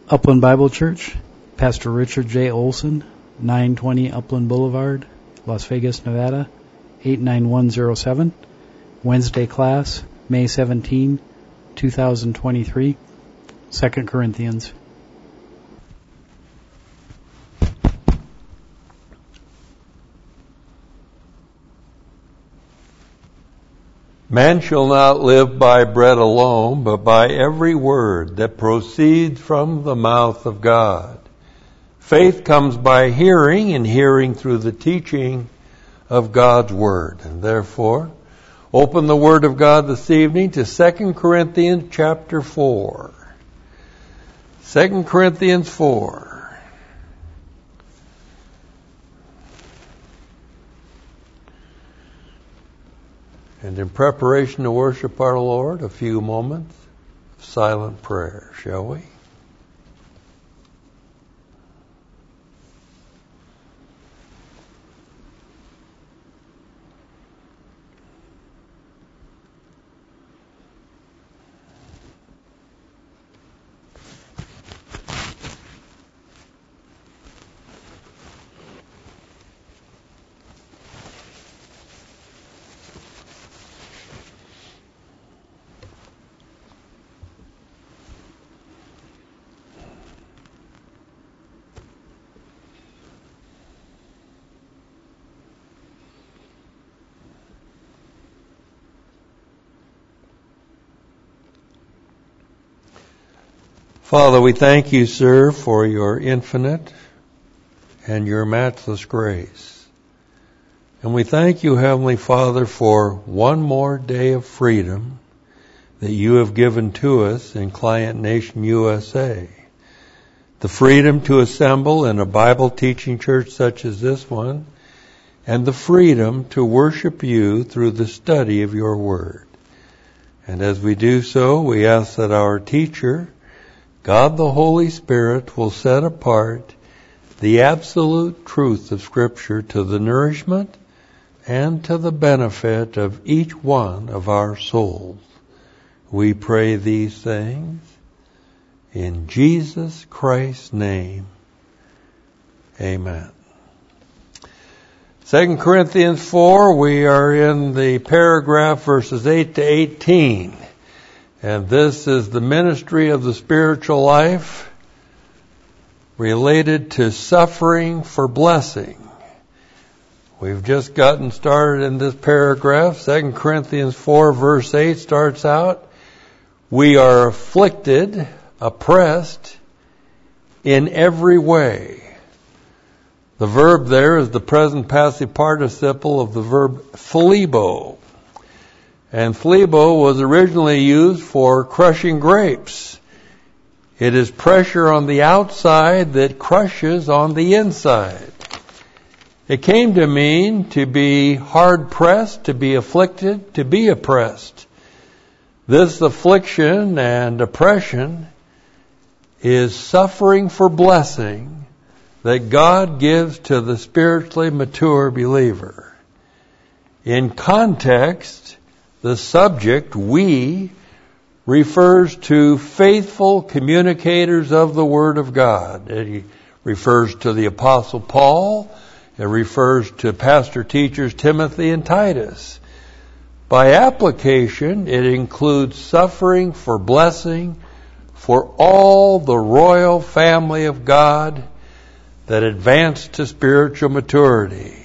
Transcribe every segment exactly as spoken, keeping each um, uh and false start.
Upland Bible Church, Pastor Richard J. Olson, nine twenty Upland Boulevard, Las Vegas, Nevada, eight nine one zero seven. Wednesday class, May seventeenth, twenty twenty-three, Second Corinthians. Man shall not live by bread alone, but by every word that proceeds from the mouth of God. Faith comes by hearing, and hearing through the teaching of God's Word. And therefore, open the Word of God this evening to Second Corinthians chapter four. Second Corinthians four. And in preparation to worship our Lord, a few moments of silent prayer, shall we? Father, we thank you, sir, for your infinite and your matchless grace. And we thank you, Heavenly Father, for one more day of freedom that you have given to us in Client Nation U S A. The freedom to assemble in a Bible teaching church such as this one, and the freedom to worship you through the study of your word. And as we do so, we ask that our teacher, God the Holy Spirit, will set apart the absolute truth of Scripture to the nourishment and to the benefit of each one of our souls. We pray these things in Jesus Christ's name. Amen. Second Corinthians four, we are in the paragraph verses eight to eighteen. And this is the ministry of the spiritual life related to suffering for blessing. We've just gotten started in this paragraph. Second Corinthians four verse eight starts out, we are afflicted, oppressed in every way. The verb there is the present passive participle of the verb phlebo. And phlebo was originally used for crushing grapes. It is pressure on the outside that crushes on the inside. It came to mean to be hard pressed, to be afflicted, to be oppressed. This affliction and oppression is suffering for blessing that God gives to the spiritually mature believer. In context, the subject, we, refers to faithful communicators of the Word of God. It refers to the Apostle Paul. It refers to pastor teachers Timothy and Titus. By application, it includes suffering for blessing for all the royal family of God that advance to spiritual maturity.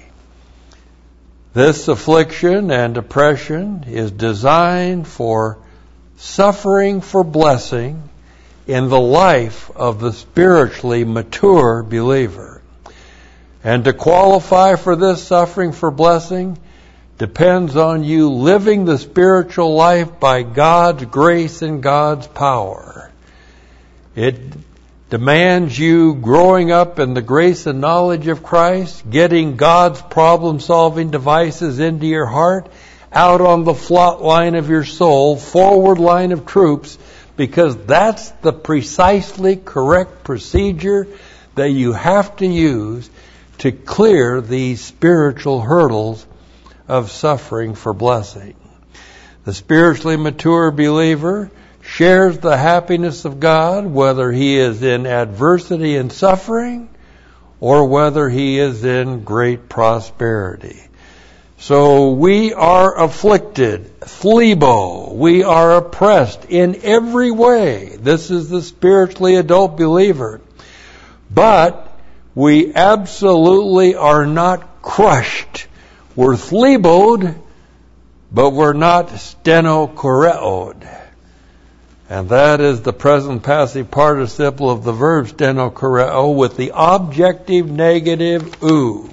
This affliction and oppression is designed for suffering for blessing in the life of the spiritually mature believer. And to qualify for this suffering for blessing depends on you living the spiritual life by God's grace and God's power. It demands you growing up in the grace and knowledge of Christ, getting God's problem-solving devices into your heart, out on the front line of your soul, forward line of troops, because that's the precisely correct procedure that you have to use to clear these spiritual hurdles of suffering for blessing. The spiritually mature believer shares the happiness of God, whether he is in adversity and suffering, or whether he is in great prosperity. So we are afflicted, phlebo. We are oppressed in every way. This is the spiritually adult believer. But we absolutely are not crushed. We're phleboed, but we're not stenochoreoed. And that is the present passive participle of the verb stenochoreo with the objective negative oo.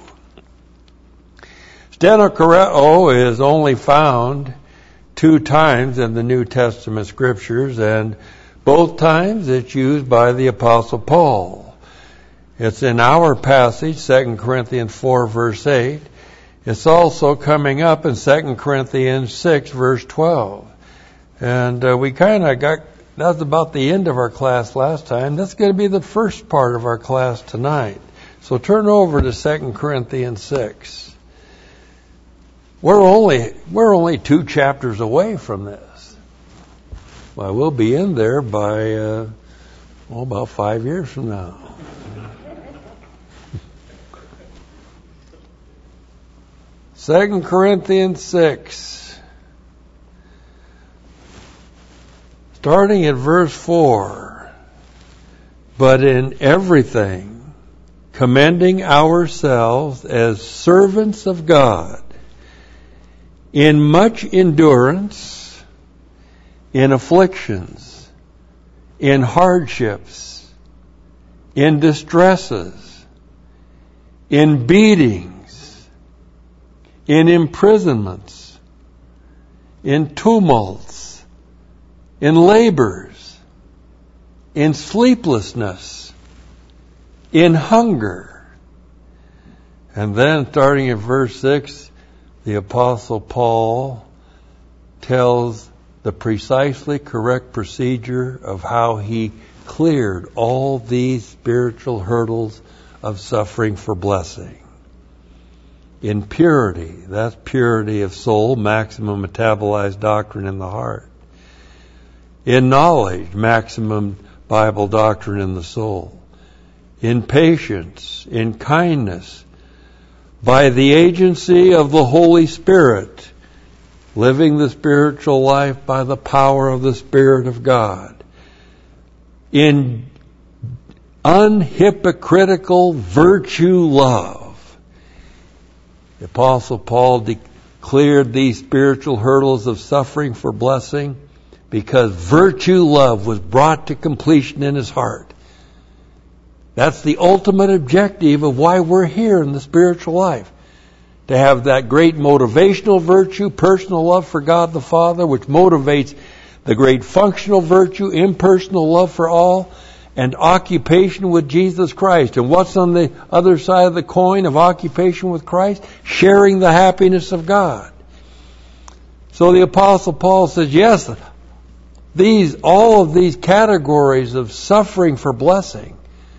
Stenochoreo is only found two times in the New Testament scriptures, and both times it's used by the Apostle Paul. It's in our passage, Second Corinthians four, verse eight. It's also coming up in Second Corinthians six, verse twelve. And uh, we kind of got, that was about the end of our class last time. That's going to be the first part of our class tonight. So turn over to Second Corinthians six. We're only, we're only two chapters away from this. Well, we'll be in there by, uh, well, about five years from now. Second Corinthians six. Starting at verse four. But in everything, commending ourselves as servants of God, in much endurance, in afflictions, in hardships, in distresses, in beatings, in imprisonments, in tumults, in labors, in sleeplessness, in hunger. And then starting at verse six, the Apostle Paul tells the precisely correct procedure of how he cleared all these spiritual hurdles of suffering for blessing. In purity, that's purity of soul, maximum metabolized doctrine in the heart. In knowledge, maximum Bible doctrine in the soul. In patience, in kindness, by the agency of the Holy Spirit, living the spiritual life by the power of the Spirit of God. In unhypocritical virtue love. The Apostle Paul declared these spiritual hurdles of suffering for blessing because virtue love was brought to completion in his heart. That's the ultimate objective of why we're here in the spiritual life. To have that great motivational virtue, personal love for God the Father, which motivates the great functional virtue, impersonal love for all, and occupation with Jesus Christ. And what's on the other side of the coin of occupation with Christ? Sharing the happiness of God. So the Apostle Paul says, yes, these, all of these categories of suffering for blessing.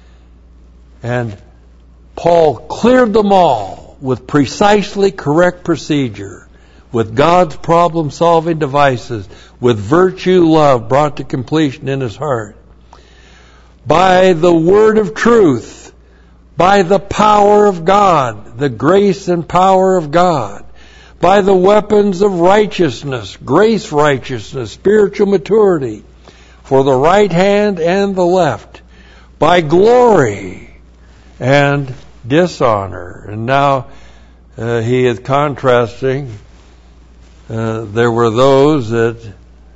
And Paul cleared them all with precisely correct procedure, with God's problem-solving devices, with virtue love brought to completion in his heart. By the word of truth, by the power of God, the grace and power of God, by the weapons of righteousness, grace righteousness, spiritual maturity, for the right hand and the left, by glory and dishonor. And now uh, he is contrasting. Uh, there were those that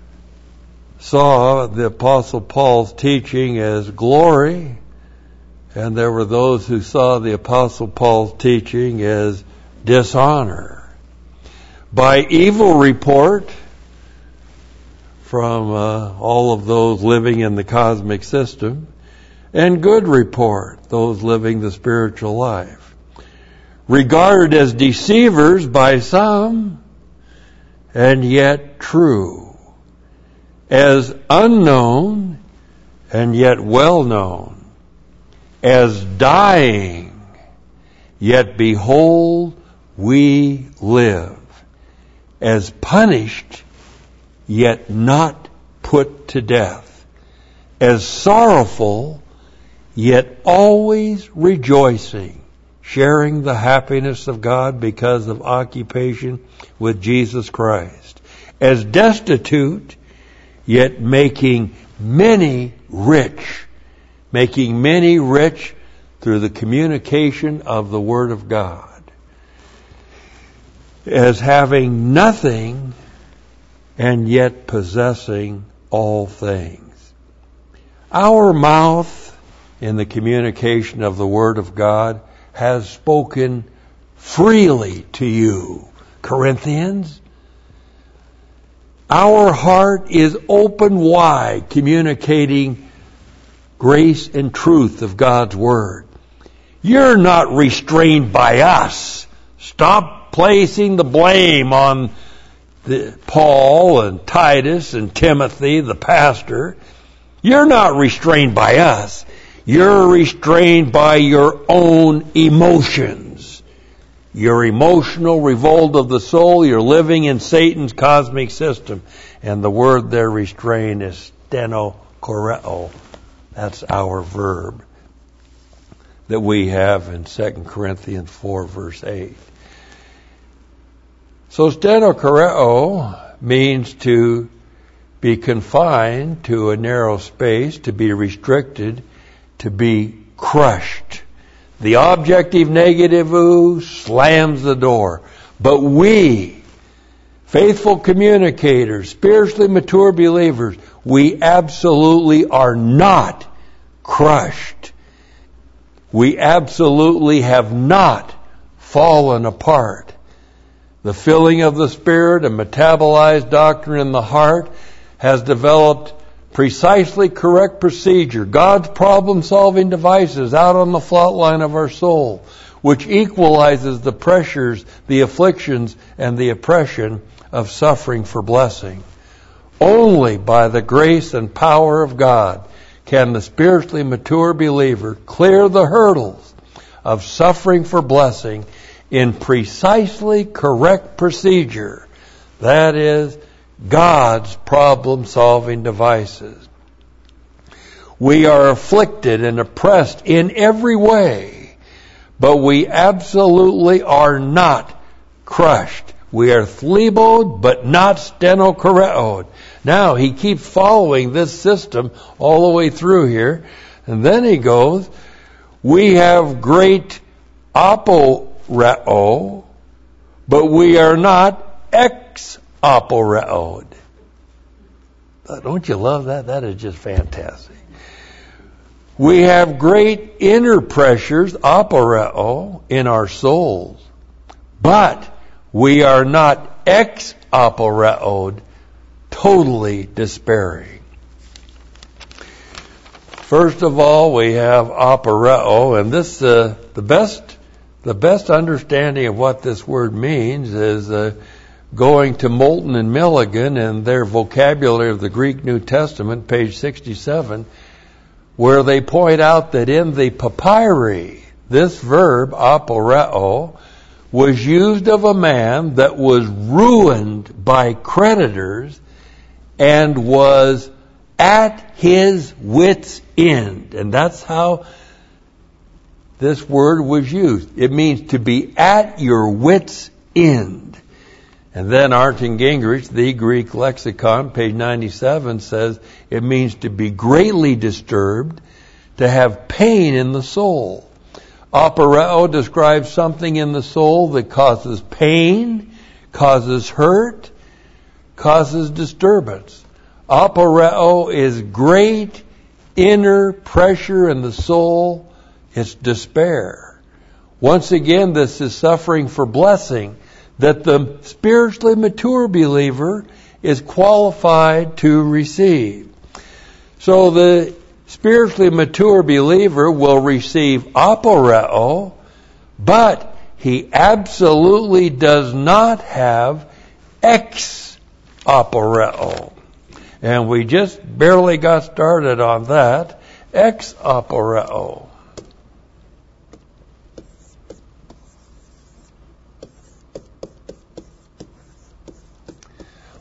saw the Apostle Paul's teaching as glory, and there were those who saw the Apostle Paul's teaching as dishonor. By evil report from uh, all of those living in the cosmic system, and good report, those living the spiritual life. Regarded as deceivers by some, and yet true. As unknown, and yet well known. As dying, yet behold, we live. As punished, yet not put to death, as sorrowful, yet always rejoicing, sharing the happiness of God because of occupation with Jesus Christ, as destitute, yet making many rich, making many rich through the communication of the Word of God, as having nothing and yet possessing all things. Our mouth in the communication of the Word of God has spoken freely to you, Corinthians. Our heart is open wide, communicating grace and truth of God's Word. You're not restrained by us. Stop placing the blame on the, Paul and Titus and Timothy, the pastor. You're not restrained by us. You're restrained by your own emotions. Your emotional revolt of the soul. You're living in Satan's cosmic system. And the word there restrained is stenokoreo. That's our verb that we have in Second Corinthians four, verse eight. So stenokoreo means to be confined to a narrow space, to be restricted, to be crushed. The objective negative ooh slams the door. But we, faithful communicators, spiritually mature believers, we absolutely are not crushed. We absolutely have not fallen apart. The filling of the Spirit and metabolized doctrine in the heart has developed precisely correct procedure, God's problem-solving devices out on the fault line of our soul, which equalizes the pressures, the afflictions, and the oppression of suffering for blessing. Only by the grace and power of God can the spiritually mature believer clear the hurdles of suffering for blessing in precisely correct procedure. That is, God's problem-solving devices. We are afflicted and oppressed in every way, but we absolutely are not crushed. We are thleboed, but not stenokoreoed. Now, he keeps following this system all the way through here, and then he goes, we have great aporeo, but we are not ex aporeod. Don't you love that? That is just fantastic. We have great inner pressures, aporeo, in our souls, but we are not ex aporeod, totally despairing. First of all, we have aporeo, and this uh, the best the best understanding of what this word means is uh, going to Moulton and Milligan and their vocabulary of the Greek New Testament, page sixty-seven, where they point out that in the papyri, this verb, aporeo, was used of a man that was ruined by creditors and was at his wit's end. And that's how this word was used. It means to be at your wit's end. And then Arndt Gingrich, the Greek lexicon, page ninety-seven, says it means to be greatly disturbed, to have pain in the soul. Aporeo describes something in the soul that causes pain, causes hurt, causes disturbance. Aporeo is great inner pressure in the soul. It's despair. Once again, this is suffering for blessing that the spiritually mature believer is qualified to receive. So the spiritually mature believer will receive aporeo, but he absolutely does not have ex aporeo. And we just barely got started on that. Ex aporeo.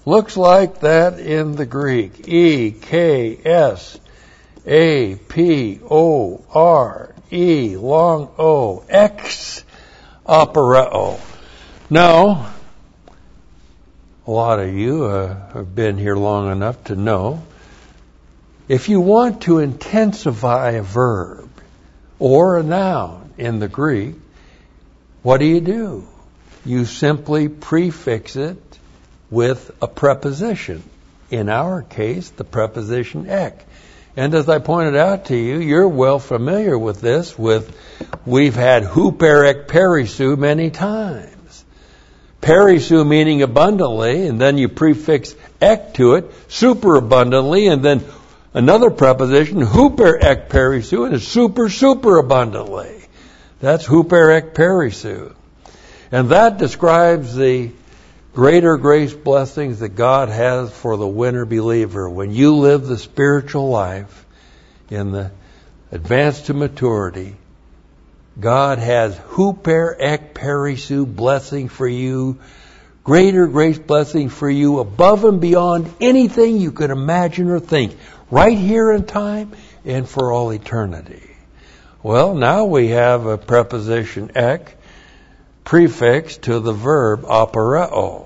looks like that in the Greek. E K S A P O R E, long O, ex opereo. Now, a lot of you uh, have been here long enough to know, if you want to intensify a verb or a noun in the Greek, what do you do? You simply prefix it with a preposition. In our case, the preposition ek. And as I pointed out to you, you're well familiar with this. With we've had huper ek perisu many times. Perisu meaning abundantly, and then you prefix ek to it, super abundantly, and then another preposition, huper ek perisu, and it's super, super abundantly. That's huper ek perisu. And that describes the greater grace blessings that God has for the winner believer. When you live the spiritual life in the advance to maturity, God has huper ek perisu blessing for you, greater grace blessing for you above and beyond anything you could imagine or think, right here in time and for all eternity. Well, now we have a preposition ek prefixed to the verb opereo.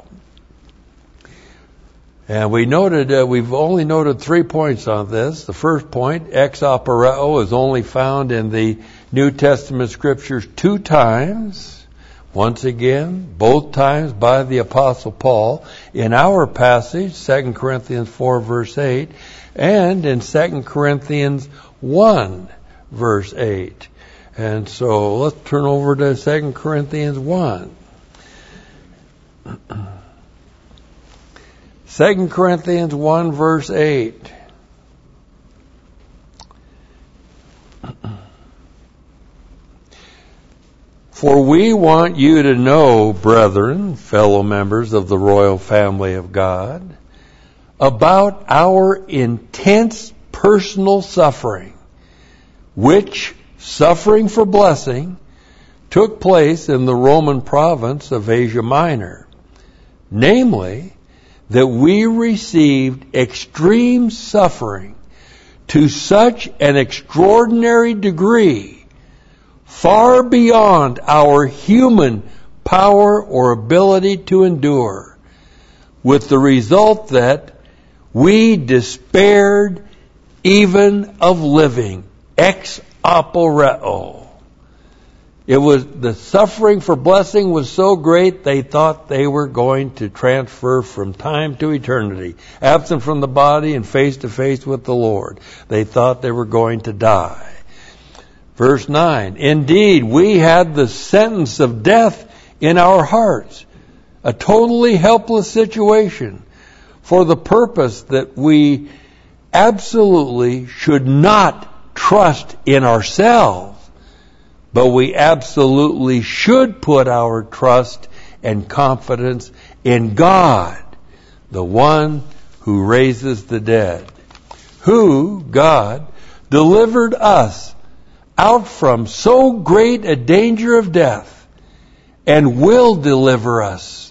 And we noted, uh, we've only noted three points on this. The first point, ex opereo, is only found in the New Testament scriptures two times. Once again, both times by the Apostle Paul. In our passage, Second Corinthians four, verse eight, and in Second Corinthians one, verse eight. And so let's turn over to Second Corinthians one. Second Corinthians one, verse eight. For we want you to know, brethren, fellow members of the royal family of God, about our intense personal suffering, which, suffering for blessing, took place in the Roman province of Asia Minor. Namely, that we received extreme suffering to such an extraordinary degree, far beyond our human power or ability to endure, with the result that we despaired even of living. Ex opereo. It was, the suffering for blessing was so great they thought they were going to transfer from time to eternity, absent from the body and face to face with the Lord. They thought they were going to die. Verse nine, indeed, we had the sentence of death in our hearts, a totally helpless situation, for the purpose that we absolutely should not trust in ourselves, but we absolutely should put our trust and confidence in God, the one who raises the dead, who, God, delivered us out from so great a danger of death, and will deliver us,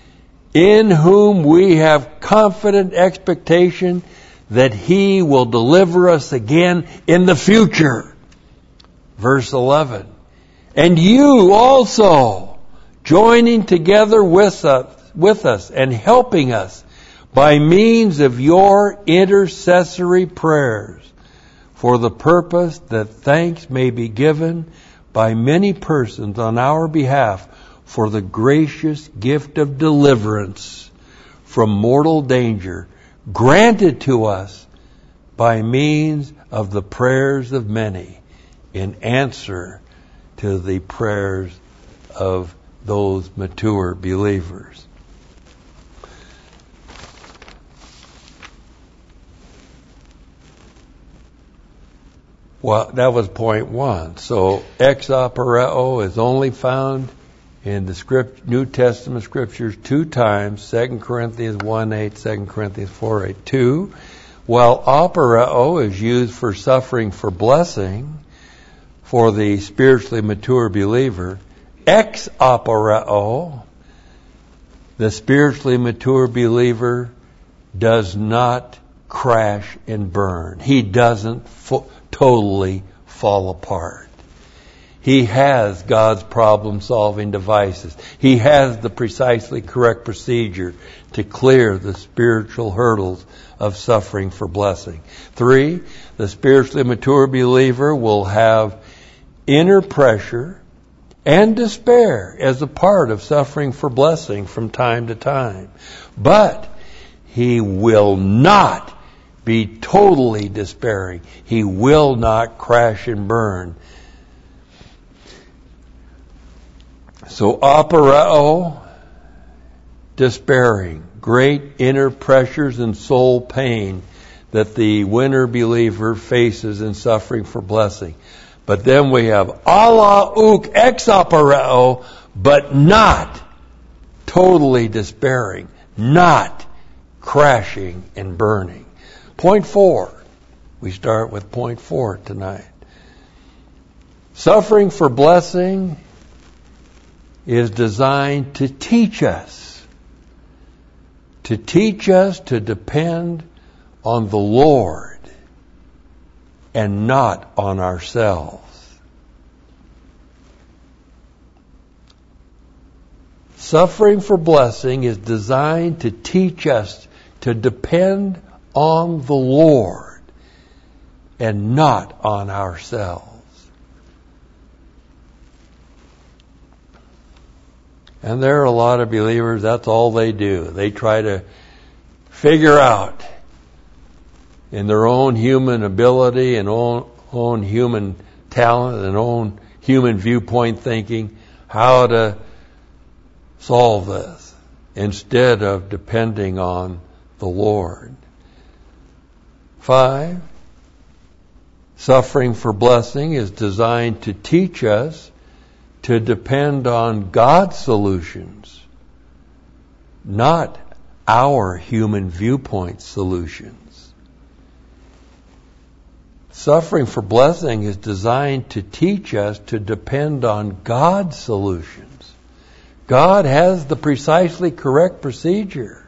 in whom we have confident expectation that He will deliver us again in the future. Verse eleven, and you also, joining together with us, with us and helping us by means of your intercessory prayers, for the purpose that thanks may be given by many persons on our behalf for the gracious gift of deliverance from mortal danger granted to us by means of the prayers of many, in answer to the prayers of those mature believers. Well, that was point one. So, ex opereo is only found in the script, New Testament scriptures two times, Second Corinthians one eight, Second Corinthians four eight. Two, while opereo is used for suffering for blessing, for the spiritually mature believer, ex opereo The spiritually mature believer does not crash and burn. He doesn't fo- totally fall apart. He has God's problem-solving devices. He has the precisely correct procedure to clear the spiritual hurdles of suffering for blessing. Three, the spiritually mature believer will have inner pressure and despair as a part of suffering for blessing from time to time. But he will not be totally despairing. He will not crash and burn. So aporeo, despairing, great inner pressures and soul pain that the winner believer faces in suffering for blessing. But then we have ala uk ex aporeo, but not totally despairing, not crashing and burning. Point four. We start with point four tonight. Suffering for blessing is designed to teach us, to teach us to depend on the Lord and not on ourselves. Suffering for blessing is designed to teach us to depend on the Lord and not on ourselves. And there are a lot of believers, that's all they do. They try to figure out in their own human ability and own, own human talent and own human viewpoint thinking how to solve this instead of depending on the Lord. Five, suffering for blessing is designed to teach us to depend on God's solutions, not our human viewpoint solutions. Suffering for blessing is designed to teach us to depend on God's solutions. God has the precisely correct procedure,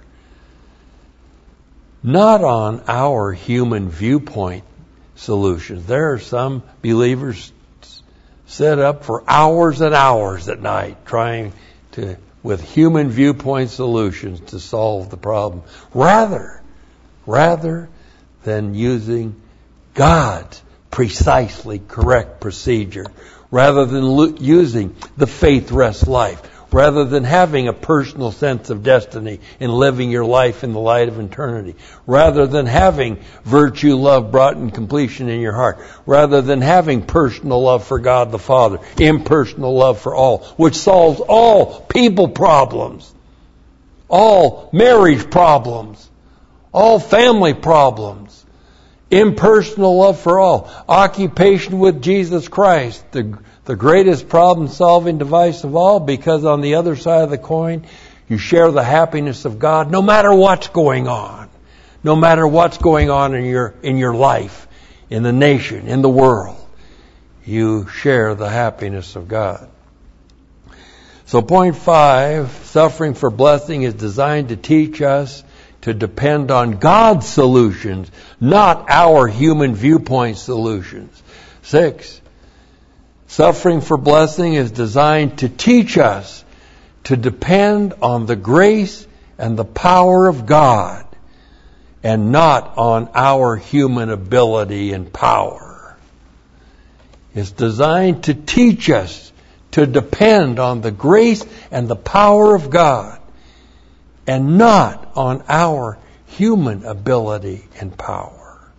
not on our human viewpoint solutions. There are some believers set up for hours and hours at night trying to, with human viewpoint solutions to solve the problem, rather, rather than using God's precisely correct procedure, rather than lo- using the faith rest life, rather than having a personal sense of destiny and living your life in the light of eternity, rather than having virtue, love brought in completion in your heart, rather than having personal love for God the Father, impersonal love for all, which solves all people problems, all marriage problems, all family problems, impersonal love for all, occupation with Jesus Christ, the The greatest problem-solving device of all, because on the other side of the coin, you share the happiness of God no matter what's going on. No matter what's going on in your, in your life, in the nation, in the world. You share the happiness of God. So point five, suffering for blessing is designed to teach us to depend on God's solutions, not our human viewpoint solutions. Six, suffering for blessing is designed to teach us to depend on the grace and the power of God and not on our human ability and power. It's designed to teach us to depend on the grace and the power of God and not on our human ability and power.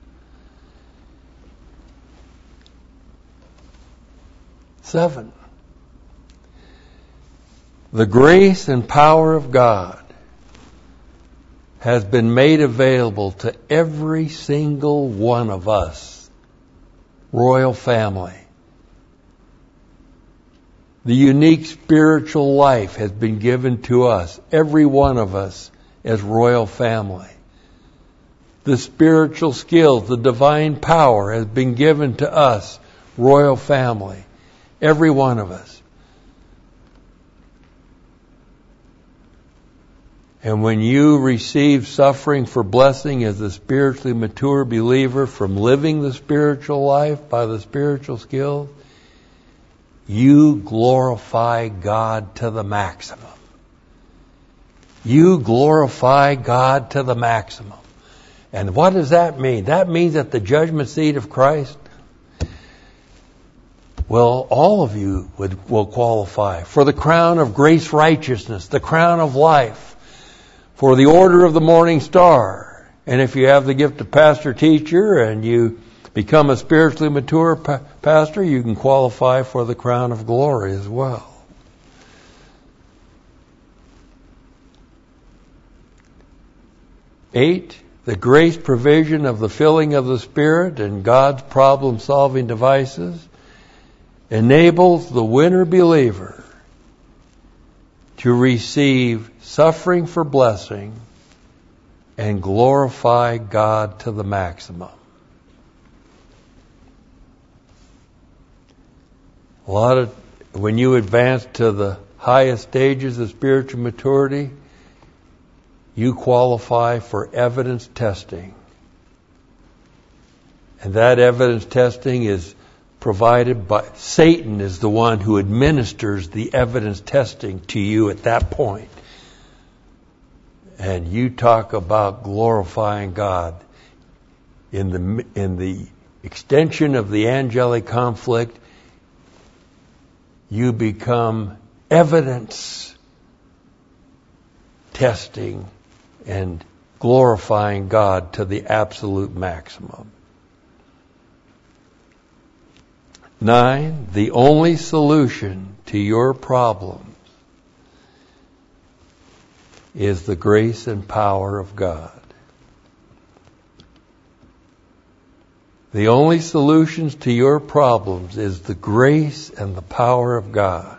Seven, the grace and power of God has been made available to every single one of us, royal family. The unique spiritual life has been given to us, every one of us, as royal family. The spiritual skills, the divine power has been given to us, royal family. Every one of us. And when you receive suffering for blessing as a spiritually mature believer from living the spiritual life by the spiritual skills, you glorify God to the maximum. You glorify God to the maximum. And what does that mean? That means at the judgment seat of Christ, well, all of you would, will qualify for the crown of grace righteousness, the crown of life, for the order of the morning star. And if you have the gift of pastor teacher and you become a spiritually mature pa- pastor, you can qualify for the crown of glory as well. Eight, the grace provision of the filling of the Spirit and God's problem-solving devices enables the winner believer to receive suffering for blessing and glorify God to the maximum. A lot of, when you advance to the highest stages of spiritual maturity, you qualify for evidence testing. And that evidence testing is provided by Satan, is the one who administers the evidence testing to you at that point. And you talk about glorifying God in the in the extension of the angelic conflict. You become evidence testing and glorifying God to the absolute maximum. Nine, the only solution to your problems is the grace and power of God. The only solutions to your problems is the grace and the power of God.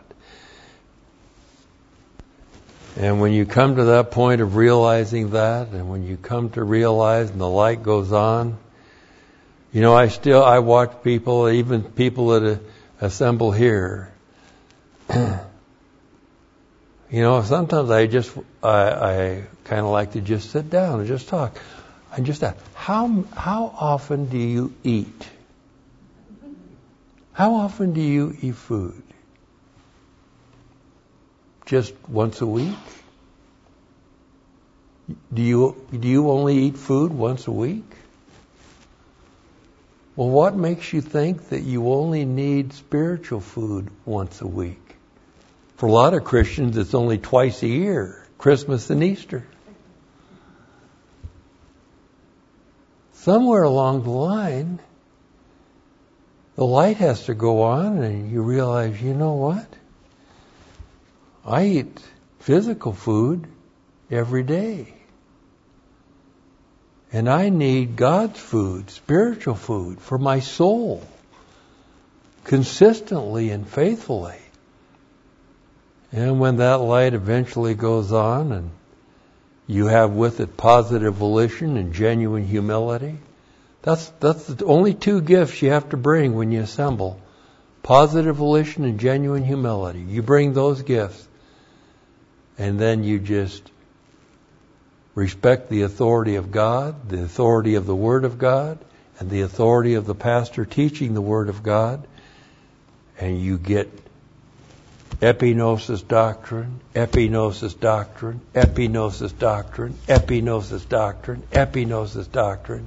And when you come to that point of realizing that, and when you come to realize and the light goes on, you know, I still, I watch people, even people that uh, assemble here. You know, sometimes I just, I, I kind of like to just sit down and just talk. And just ask, how, how often do you eat? How often do you eat food? Just once a week? Do you, do you only eat food once a week? Well, what makes you think that you only need spiritual food once a week? For a lot of Christians, it's only twice a year, Christmas and Easter. Somewhere along the line, the light has to go on and you realize, you know what? I eat physical food every day. And I need God's food, spiritual food, for my soul, consistently and faithfully. And when that light eventually goes on and you have with it positive volition and genuine humility, that's, that's the only two gifts you have to bring when you assemble. Positive volition and genuine humility. You bring those gifts. And then you just respect the authority of God, the authority of the Word of God, and the authority of the pastor teaching the Word of God. And you get epignosis doctrine, epignosis doctrine, epignosis doctrine, epignosis doctrine, epignosis doctrine.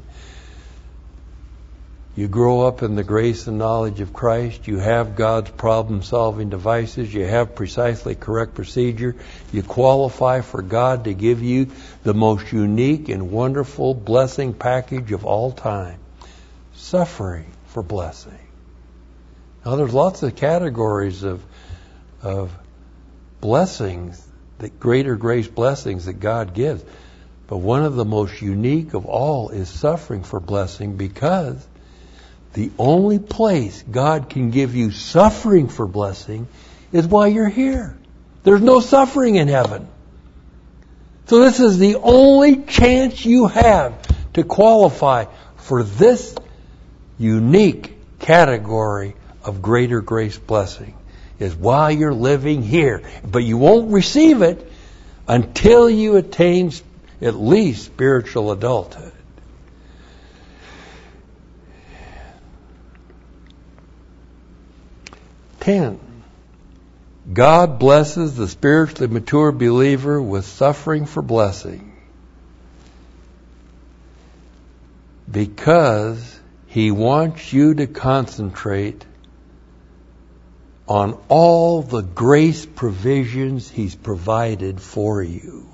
You grow up in the grace and knowledge of Christ. You have God's problem-solving devices. You have precisely correct procedure. You qualify for God to give you the most unique and wonderful blessing package of all time. Suffering for blessing. Now, there's lots of categories of of blessings, that greater grace blessings that God gives. But one of the most unique of all is suffering for blessing, because the only place God can give you suffering for blessing is while you're here. There's no suffering in heaven. So this is the only chance you have to qualify for this unique category of greater grace blessing, is while you're living here. But you won't receive it until you attain at least spiritual adulthood. Ten. God blesses the spiritually mature believer with suffering for blessing because He wants you to concentrate on all the grace provisions He's provided for you.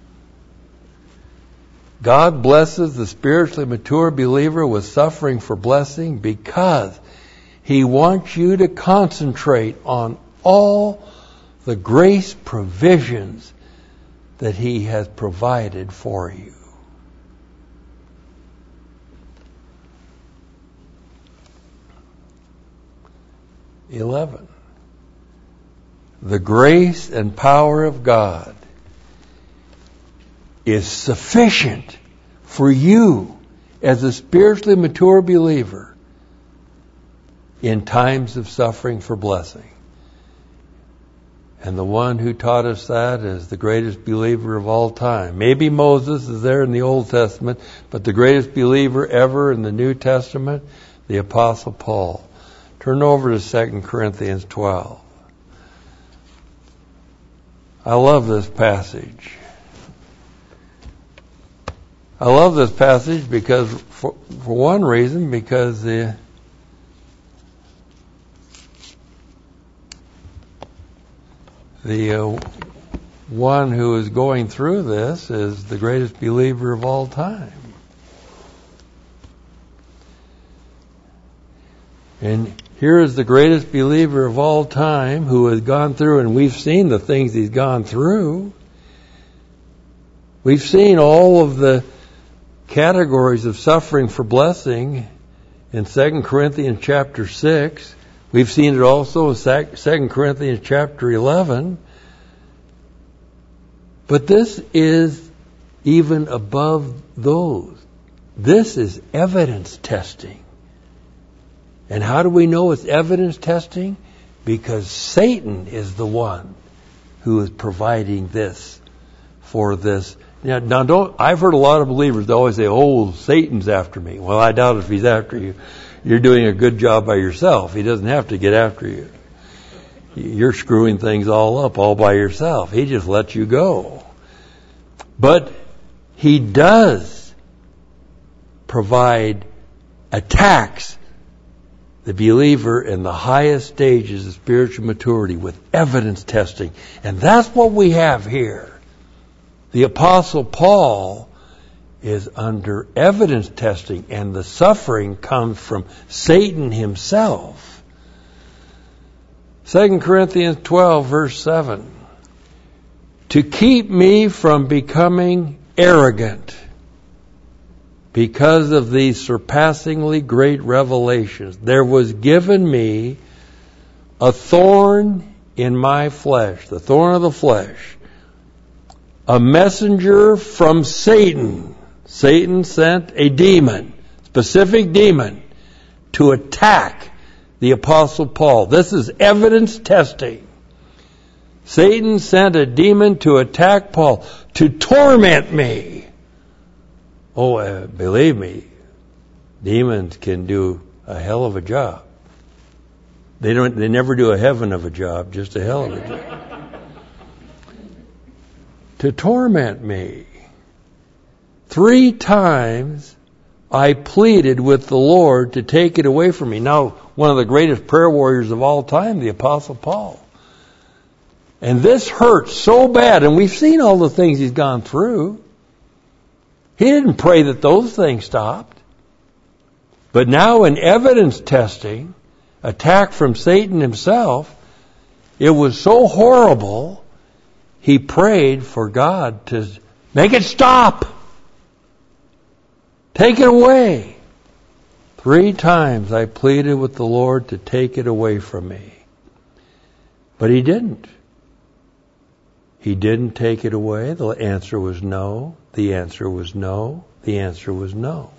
God blesses the spiritually mature believer with suffering for blessing because He wants you to concentrate on all the grace provisions that He has provided for you. Eleven. The grace and power of God is sufficient for you as a spiritually mature believer in times of suffering for blessing. And the one who taught us that is the greatest believer of all time. Maybe Moses is there in the Old Testament, but the greatest believer ever in the New Testament, the Apostle Paul. Turn over to Second Corinthians twelve. I love this passage. I love this passage because, for, for one reason, because the the uh, one who is going through this is the greatest believer of all time. And here is the greatest believer of all time who has gone through, and we've seen the things he's gone through. We've seen all of the categories of suffering for blessing in Second Corinthians chapter six. We've seen it also in Second Corinthians chapter eleven. But this is even above those. This is evidence testing. And how do we know it's evidence testing? Because Satan is the one who is providing this for this. Now, now don't, I've heard a lot of believers, they always say, oh, Satan's after me. Well, I doubt if he's after you. You're doing a good job by yourself. He doesn't have to get after you. You're screwing things all up all by yourself. He just lets you go. But he does provide attacks the believer in the highest stages of spiritual maturity with evidence testing. And that's what we have here. The Apostle Paul is under evidence testing, and the suffering comes from Satan himself. Second Corinthians twelve, verse seven. To keep me from becoming arrogant because of these surpassingly great revelations, there was given me a thorn in my flesh, the thorn of the flesh, a messenger from Satan. Satan sent a demon, specific demon, to attack the Apostle Paul. This is evidence testing. Satan sent a demon to attack Paul, to torment me. Oh, uh, believe me, demons can do a hell of a job. They don't. They never do a heaven of a job, just a hell of a job. To torment me. Three times I pleaded with the Lord to take it away from me. Now, one of the greatest prayer warriors of all time, the Apostle Paul. And this hurts so bad, and we've seen all the things he's gone through. He didn't pray that those things stopped. But now in evidence testing, attack from Satan himself, it was so horrible, he prayed for God to make it stop. Take it away. Three times I pleaded with the Lord to take it away from me. But he didn't. He didn't take it away. The answer was no. The answer was no. The answer was no.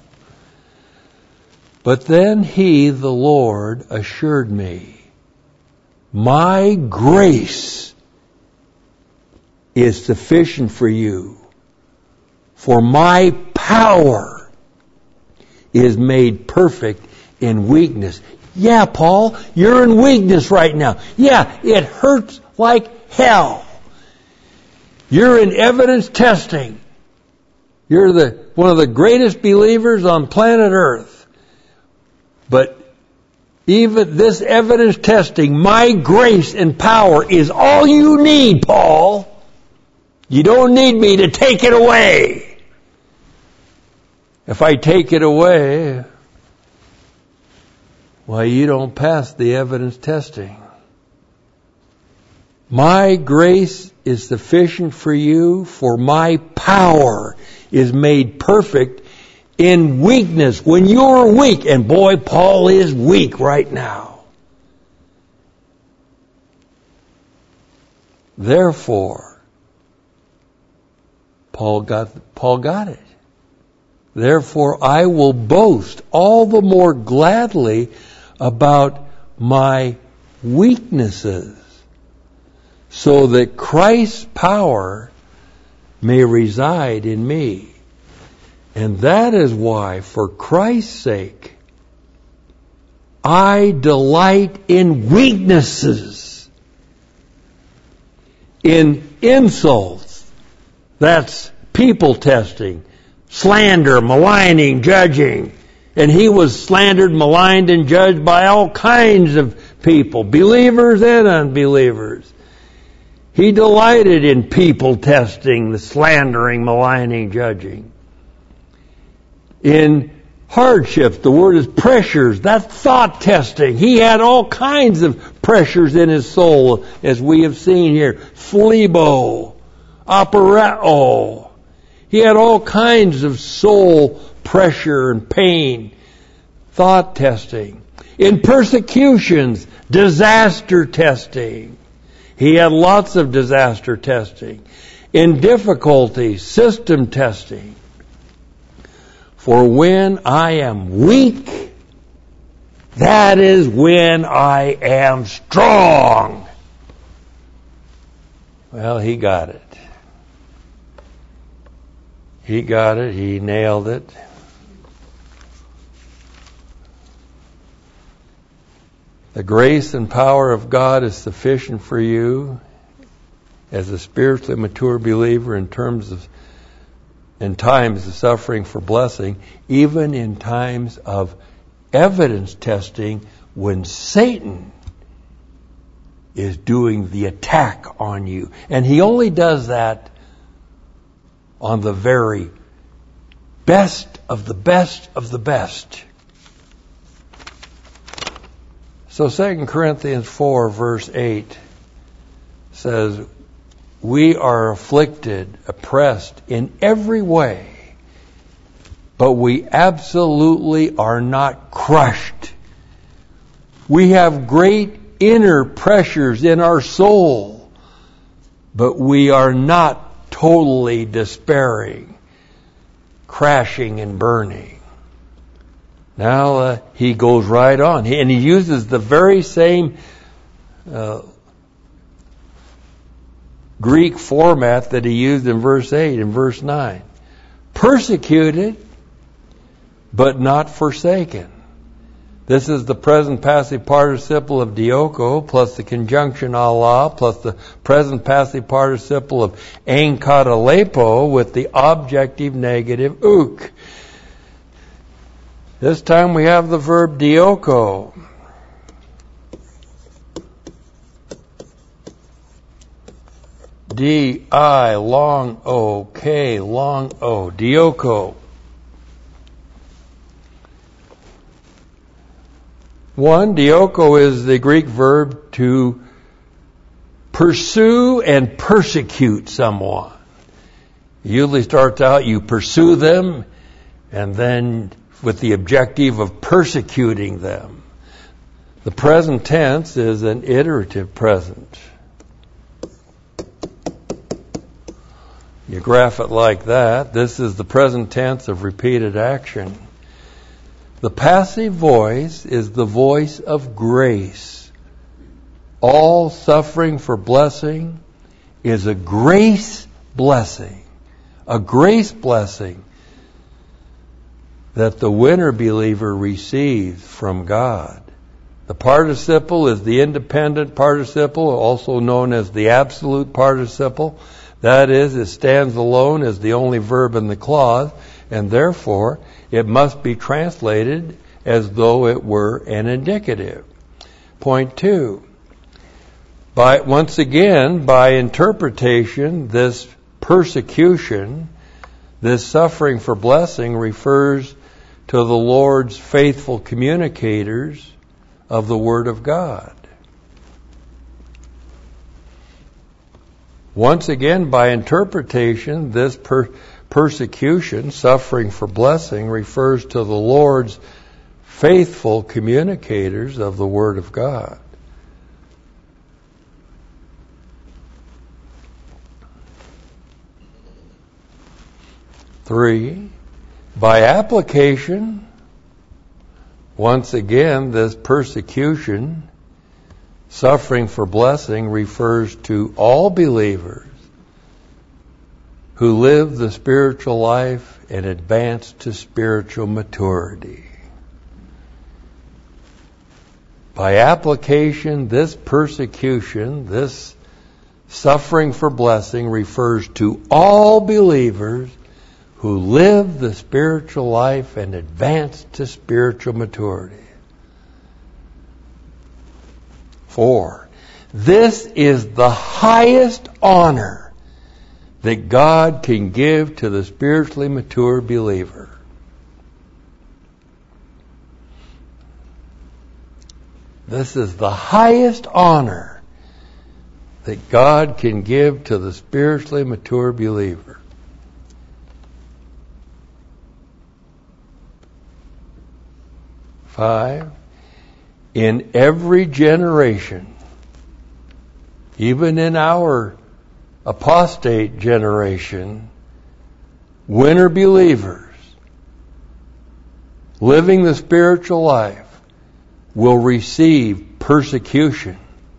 But then he, the Lord, assured me, my grace is sufficient for you, for my power is made perfect in weakness. Yeah, Paul, you're in weakness right now. Yeah, it hurts like hell. You're in evidence testing. You're the one of the greatest believers on planet Earth. But even this evidence testing, my grace and power is all you need, Paul. You don't need me to take it away. If I take it away, well, you don't pass the evidence testing. My grace is sufficient for you, for my power is made perfect in weakness. When you're weak, and boy, Paul is weak right now. Therefore, Paul got, Paul got it. Therefore, I will boast all the more gladly about my weaknesses, so that Christ's power may reside in me. And that is why, for Christ's sake, I delight in weaknesses, in insults. That's people testing, slander, maligning, judging. And he was slandered, maligned, and judged by all kinds of people, believers and unbelievers. He delighted in people testing, the slandering, maligning, judging. In hardships, the word is pressures. That's thought testing. He had all kinds of pressures in his soul, as we have seen here. Phlebo, operao. He had all kinds of soul pressure and pain. Thought testing. In persecutions, disaster testing. He had lots of disaster testing. In difficulties, system testing. For when I am weak, that is when I am strong. Well, he got it. He got it. He nailed it. The grace and power of God is sufficient for you as a spiritually mature believer in terms of, in times of suffering for blessing, even in times of evidence testing when Satan is doing the attack on you. And he only does that on the very best of the best of the best. So Second Corinthians four verse eight says, we are afflicted, oppressed in every way, but we absolutely are not crushed. We have great inner pressures in our soul, but we are not totally despairing, crashing and burning. Now uh, he goes right on, he, and he uses the very same uh, Greek format that he used in verse eight and verse nine. Persecuted, but not forsaken. This is the present passive participle of dioko plus the conjunction ala plus the present passive participle of enkatalepo with the objective negative uk. This time we have the verb dioko. D I long O K long O dioko. One, dioko is the Greek verb to pursue and persecute someone. It usually starts out, you pursue them, and then with the objective of persecuting them. The present tense is an iterative present. You graph it like that. This is the present tense of repeated action. The passive voice is the voice of grace. All suffering for blessing is a grace blessing. A grace blessing that the winner believer receives from God. The participle is the independent participle, also known as the absolute participle. That is, it stands alone as the only verb in the clause, and therefore it must be translated as though it were an indicative. Point two. By, once again, by interpretation, this persecution, this suffering for blessing, refers to the Lord's faithful communicators of the Word of God. Once again, by interpretation, this per- persecution, suffering for blessing, refers to the Lord's faithful communicators of the Word of God. Three, by application, once again, this persecution, suffering for blessing, refers to all believers who live the spiritual life and advance to spiritual maturity. By application, this persecution, this suffering for blessing, refers to all believers who live the spiritual life and advance to spiritual maturity. Four, this is the highest honor that God can give to the spiritually mature believer. This is the highest honor that God can give to the spiritually mature believer. Five, in every generation, even in our apostate generation, winner believers living the spiritual life will receive persecution.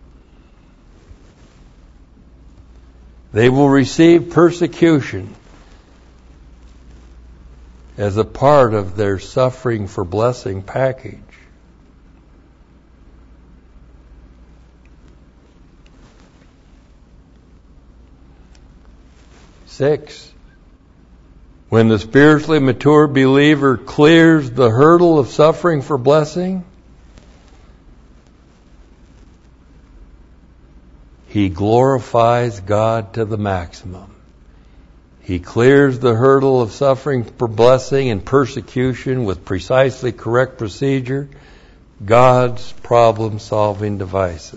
They will receive persecution as a part of their suffering for blessing package. Six, when the spiritually mature believer clears the hurdle of suffering for blessing, he glorifies God to the maximum. He clears the hurdle of suffering for blessing and persecution with precisely correct procedure, God's problem-solving devices.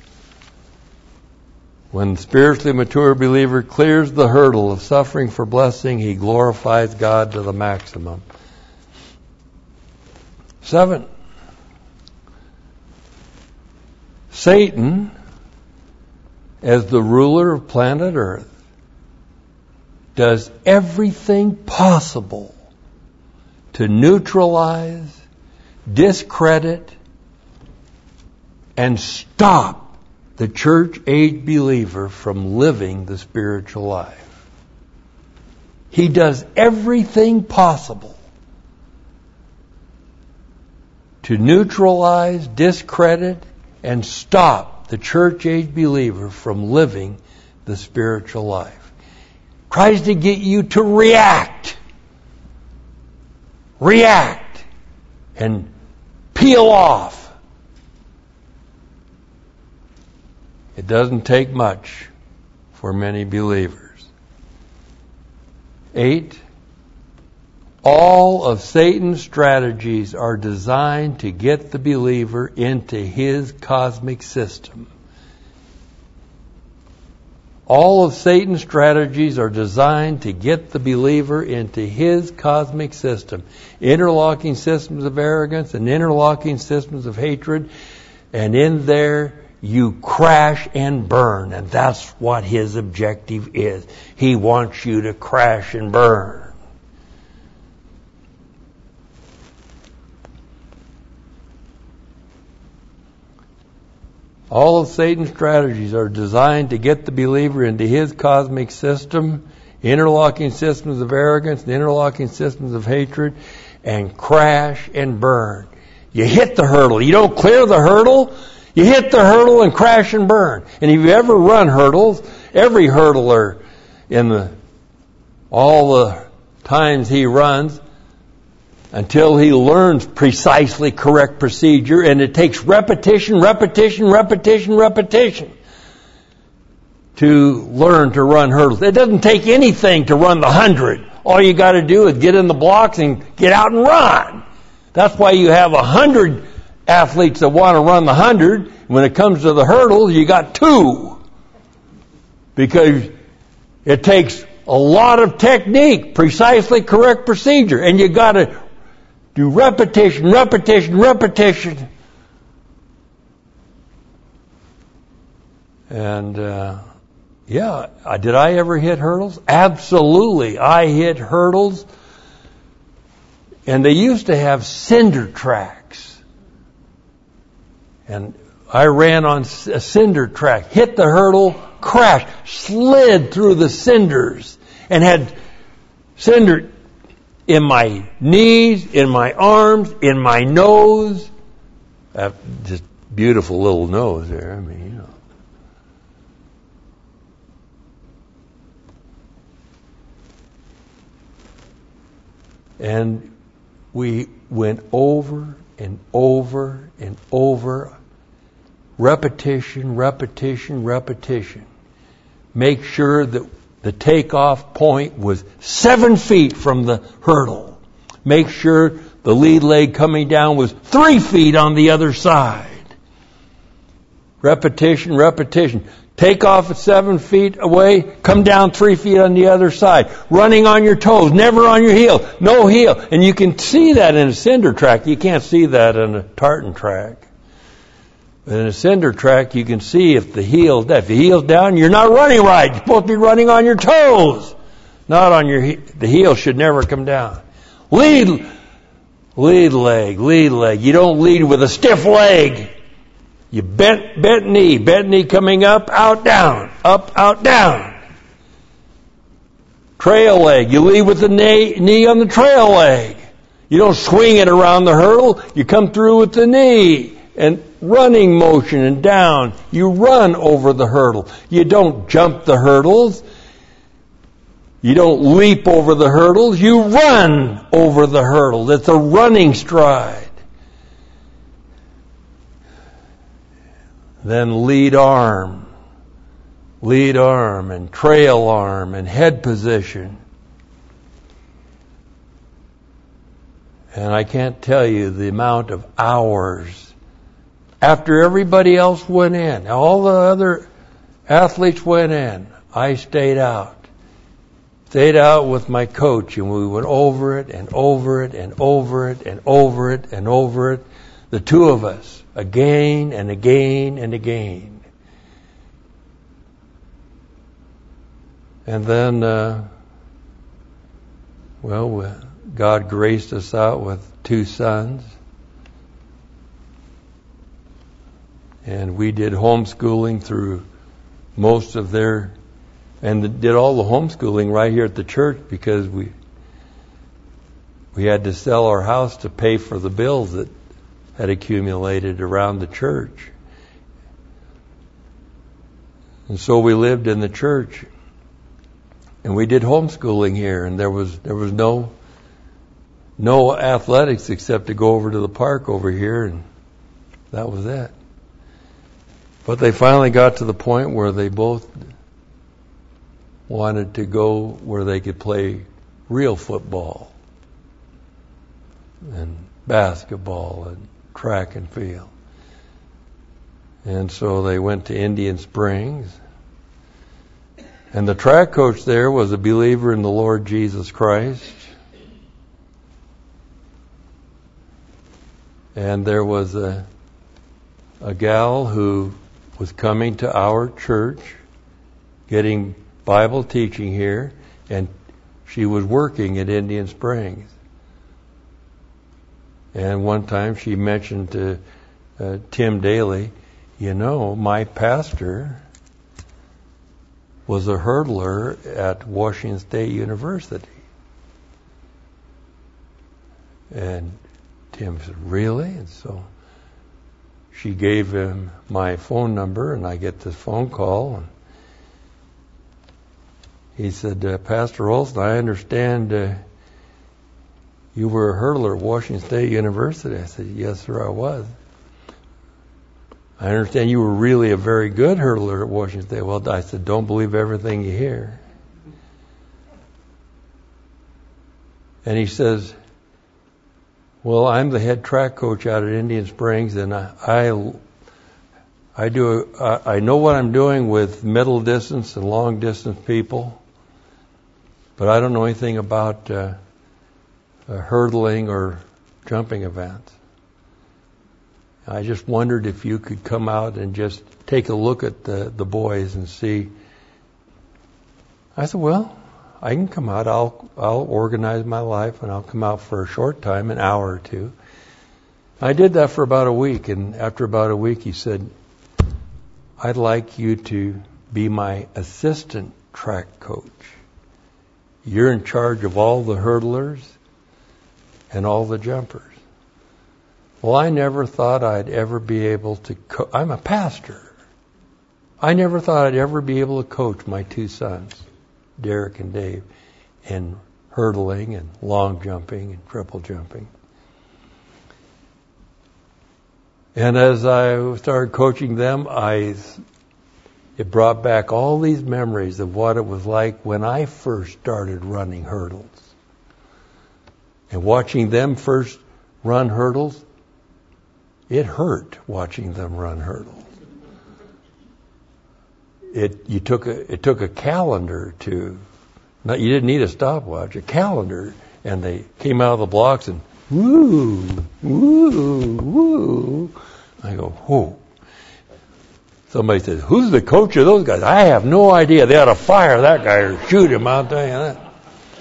When the spiritually mature believer clears the hurdle of suffering for blessing, he glorifies God to the maximum. Seven, Satan, as the ruler of planet Earth, does everything possible to neutralize, discredit, and stop the church-age believer from living the spiritual life. He does everything possible to neutralize, discredit, and stop the church-age believer from living the spiritual life. Tries to get you to react. React. And peel off. It doesn't take much for many believers. Eight, all of Satan's strategies are designed to get the believer into his cosmic system. All of Satan's strategies are designed to get the believer into his cosmic system. Interlocking systems of arrogance and interlocking systems of hatred. And in there, you crash and burn. And that's what his objective is. He wants you to crash and burn. All of Satan's strategies are designed to get the believer into his cosmic system, interlocking systems of arrogance, the interlocking systems of hatred, and crash and burn. You hit the hurdle. You don't clear the hurdle. You hit the hurdle and crash and burn. And if you ever run hurdles, every hurdler in the all the times he runs, until he learns precisely correct procedure, and it takes repetition, repetition, repetition, repetition to learn to run hurdles. It doesn't take anything to run the hundred. All you got to do is get in the blocks and get out and run. That's why you have a hundred athletes that want to run the hundred. When it comes to the hurdles, you got two. Because it takes a lot of technique, precisely correct procedure, and you got to do repetition, repetition, repetition. And, uh, yeah, did I ever hit hurdles? Absolutely. I hit hurdles. And they used to have cinder tracks. And I ran on a cinder track, hit the hurdle, crashed, slid through the cinders, and had cinder in my knees, in my arms, in my nose. Uh, just beautiful little nose there. I mean, you know. And we went over and over and over. Repetition, repetition, repetition. Make sure that the takeoff point was seven feet from the hurdle. Make sure the lead leg coming down was three feet on the other side. Repetition, repetition. Take off at seven feet away, come down three feet on the other side. Running on your toes, never on your heel, no heel. And you can see that in a cinder track. You can't see that in a tartan track. In a cinder track, you can see if the heel's down. If the heel's down, you're not running right. You're supposed to be running on your toes, not on your heel. The heel should never come down. Lead, lead leg, lead leg. You don't lead with a stiff leg. You bent, bent knee, bent knee coming up, out, down, up, out, down. Trail leg. You lead with the knee, knee on the trail leg. You don't swing it around the hurdle. You come through with the knee. And running motion and down. You run over the hurdle. You don't jump the hurdles. You don't leap over the hurdles. You run over the hurdle. It's a running stride. Then lead arm. Lead arm and trail arm and head position. And I can't tell you the amount of hours after everybody else went in, all the other athletes went in, I stayed out. Stayed out with my coach, and we went over it and over it and over it and over it and over it. The two of us, again and again and again. And then, uh, well, God graced us out with two sons. And we did homeschooling through most of their, and did all the homeschooling right here at the church because we we had to sell our house to pay for the bills that had accumulated around the church. And so we lived in the church, and we did homeschooling here, and there was there was no no athletics except to go over to the park over here, and that was it. But they finally got to the point where they both wanted to go where they could play real football and basketball and track and field. And so they went to Indian Springs. And the track coach there was a believer in the Lord Jesus Christ. And there was a a gal who was coming to our church, getting Bible teaching here, and she was working at Indian Springs. And one time she mentioned to uh, Tim Daly, you know, my pastor was a hurdler at Washington State University. And Tim said, really? And so she gave him my phone number, and I get this phone call. And he said, uh, Pastor Olson, I understand uh, you were a hurdler at Washington State University. I said, yes, sir, I was. I understand you were really a very good hurdler at Washington State. Well, I said, don't believe everything you hear. And he says, well, I'm the head track coach out at Indian Springs, and I I, I do a, I know what I'm doing with middle distance and long distance people, but I don't know anything about uh, uh, hurdling or jumping events. I just wondered if you could come out and just take a look at the, the boys and see. I said, well, I can come out. I'll I'll organize my life, and I'll come out for a short time, an hour or two. I did that for about a week, and after about a week, he said, I'd like you to be my assistant track coach. You're in charge of all the hurdlers and all the jumpers. Well, I never thought I'd ever be able to co- I'm a pastor. I never thought I'd ever be able to coach my two sons, Derek and Dave, in hurdling and long jumping and triple jumping. And as I started coaching them, I it brought back all these memories of what it was like when I first started running hurdles. And watching them first run hurdles, it hurt watching them run hurdles. It you took a it took a calendar to, not you didn't need a stopwatch, a calendar, and they came out of the blocks and woo, woo, woo. I go, whoa. Somebody says, who's the coach of those guys? I have no idea. They ought to fire that guy or shoot him, I'll tell you that.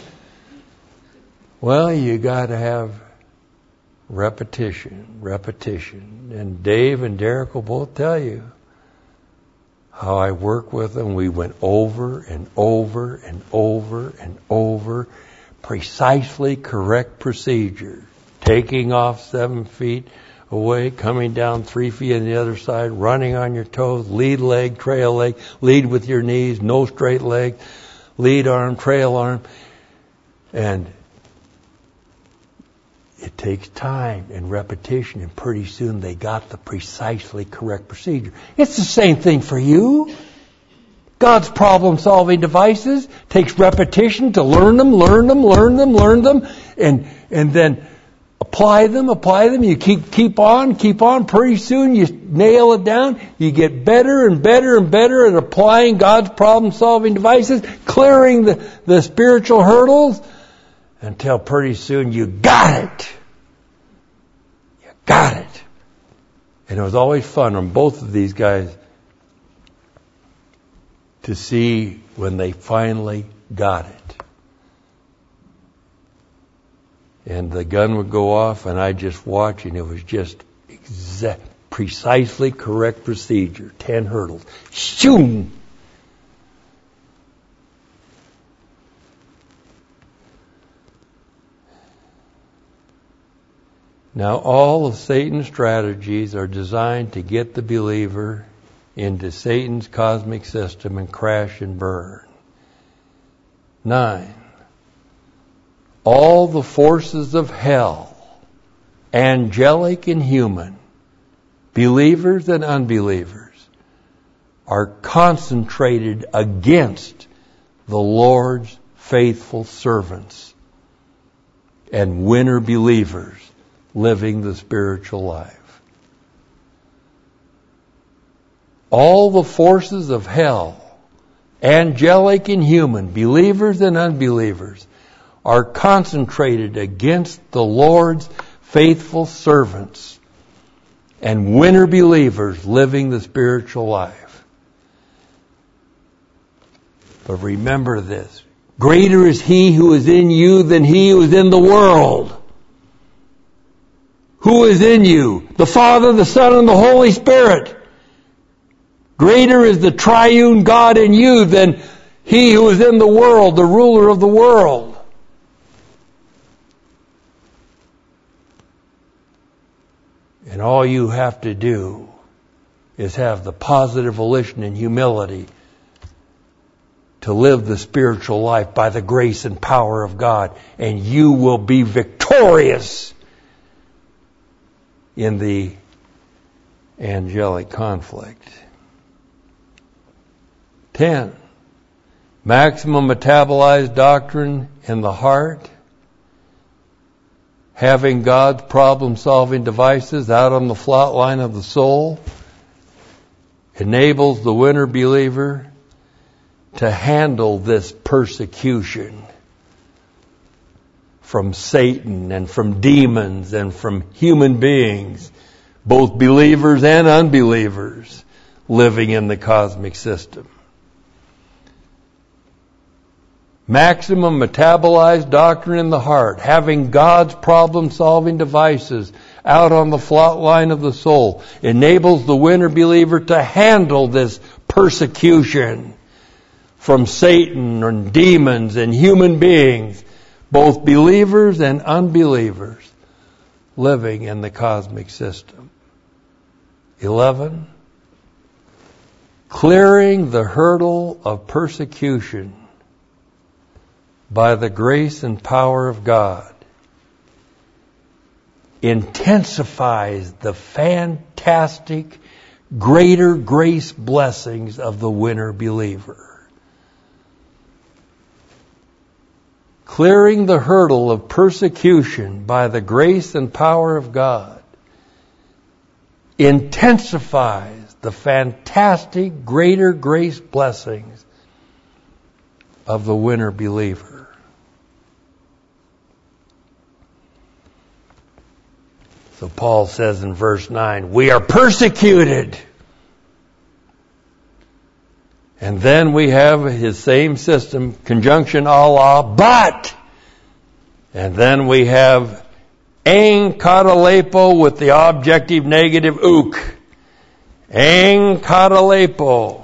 Well, you got to have repetition, repetition. And Dave and Derek will both tell you how I work with them. We went over and over and over and over, precisely correct procedure. Taking off seven feet away, coming down three feet on the other side, running on your toes, lead leg, trail leg, lead with your knees, no straight leg, lead arm, trail arm. And it takes time and repetition, and pretty soon they got the precisely correct procedure. It's the same thing for you. God's problem-solving devices takes repetition to learn them, learn them, learn them, learn them, and and then apply them, apply them. You keep keep on, keep on. Pretty soon you nail it down. You get better and better and better at applying God's problem-solving devices, clearing the, the spiritual hurdles, until pretty soon you got it. You got it. And it was always fun on both of these guys to see when they finally got it. And the gun would go off, and I'd just watch, and it was just exact, precisely correct procedure. Ten hurdles. Shoom! Now, all of Satan's strategies are designed to get the believer into Satan's cosmic system and crash and burn. Nine. All the forces of hell, angelic and human, believers and unbelievers, are concentrated against the Lord's faithful servants and winner believers living the spiritual life. All the forces of hell, angelic and human, believers and unbelievers, are concentrated against the Lord's faithful servants and winner believers living the spiritual life. But remember this: greater is He who is in you than he who is in the world. Who is in you? The Father, the Son, and the Holy Spirit. Greater is the triune God in you than he who is in the world, the ruler of the world. And all you have to do is have the positive volition and humility to live the spiritual life by the grace and power of God, and you will be victorious in the angelic conflict. Ten, maximum metabolized doctrine in the heart. Having God's problem-solving devices out on the flat line of the soul enables the winner believer to handle this persecution from Satan and from demons and from human beings, both believers and unbelievers, living in the cosmic system. Maximum metabolized doctrine in the heart, having God's problem-solving devices out on the flat line of the soul, enables the winner believer to handle this persecution from Satan and demons and human beings, both believers and unbelievers, living in the cosmic system. Eleven, clearing the hurdle of persecution by the grace and power of God intensifies the fantastic, greater grace blessings of the winner believer. Clearing the hurdle of persecution by the grace and power of God intensifies the fantastic, greater grace blessings of the winner believer. So Paul says in verse nine, we are persecuted. And then we have his same system, conjunction a la, but. And then we have en katalepo with the objective negative ook. En katalepo.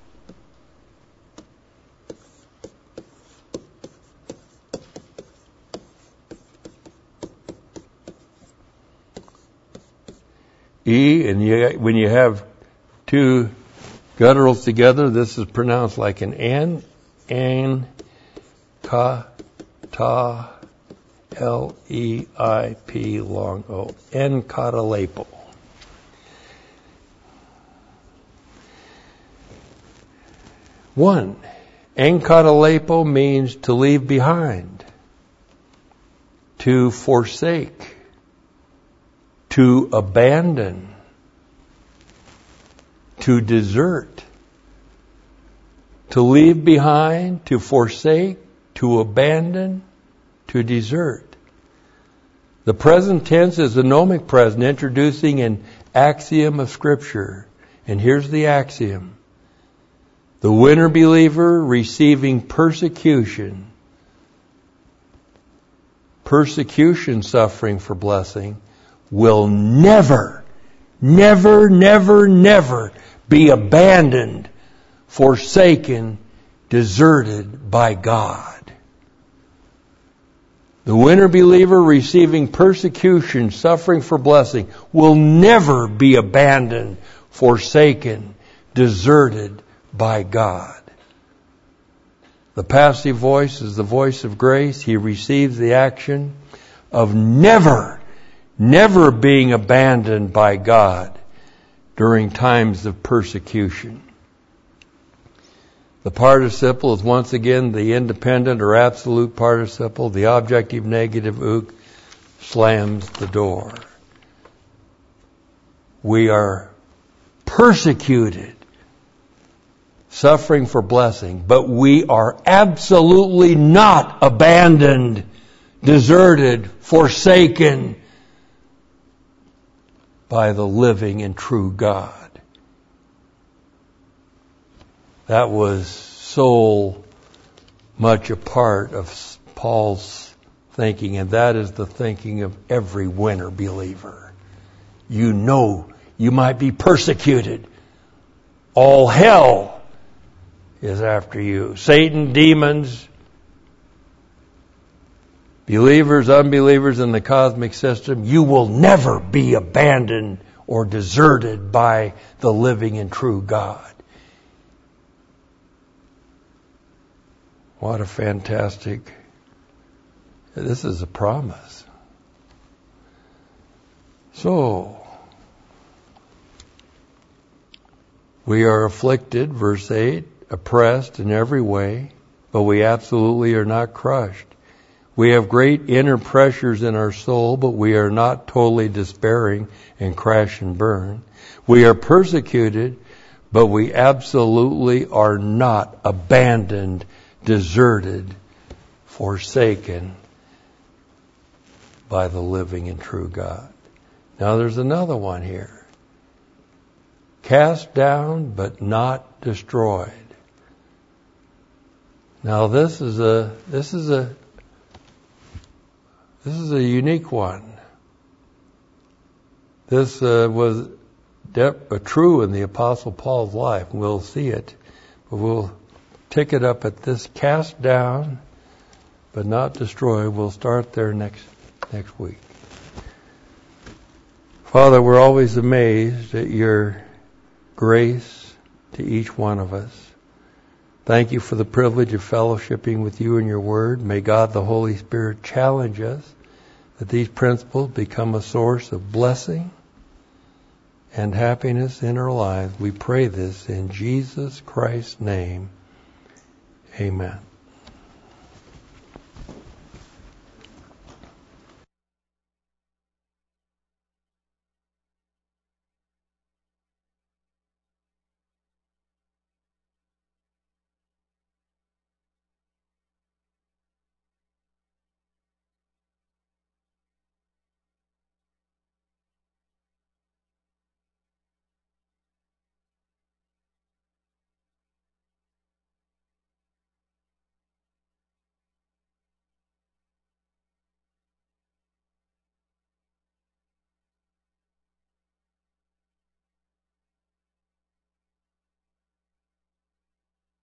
E, and you, when you have two gutturals together, this is pronounced like an N. N, ka, ta, L, E, I, P, long O. En katalepo. One, en katalepo means to leave behind, to forsake, to abandon, to desert, to leave behind, to forsake, to abandon, to desert. The present tense is the gnomic present, introducing an axiom of Scripture. And here's the axiom. The winner believer receiving persecution, persecution suffering for blessing, will never, never, never, never be abandoned, forsaken, deserted by God. The winner believer receiving persecution, suffering for blessing, will never be abandoned, forsaken, deserted by God. The passive voice is the voice of grace. He receives the action of never Never being abandoned by God during times of persecution. The participle is once again the independent or absolute participle. The objective negative ook slams the door. We are persecuted, suffering for blessing, but we are absolutely not abandoned, deserted, forsaken by the living and true God. That was so much a part of Paul's thinking, and that is the thinking of every winner believer. You know you might be persecuted, all hell is after you. Satan, demons, believers, unbelievers in the cosmic system, you will never be abandoned or deserted by the living and true God. What a fantastic, this is a promise. So, we are afflicted, verse eight, oppressed in every way, but we absolutely are not crushed. We have great inner pressures in our soul, but we are not totally despairing and crash and burn. We are persecuted, but we absolutely are not abandoned, deserted, forsaken by the living and true God. Now there's another one here. Cast down, but not destroyed. Now this is a, this is a, This is a unique one. This uh, was de- uh, true in the Apostle Paul's life. We'll see it. But we'll tick it up at this, cast down, but not destroyed. We'll start there next next week. Father, we're always amazed at your grace to each one of us. Thank you for the privilege of fellowshipping with you and your word. May God the Holy Spirit challenge us that these principles become a source of blessing and happiness in our lives. We pray this in Jesus Christ's name. Amen.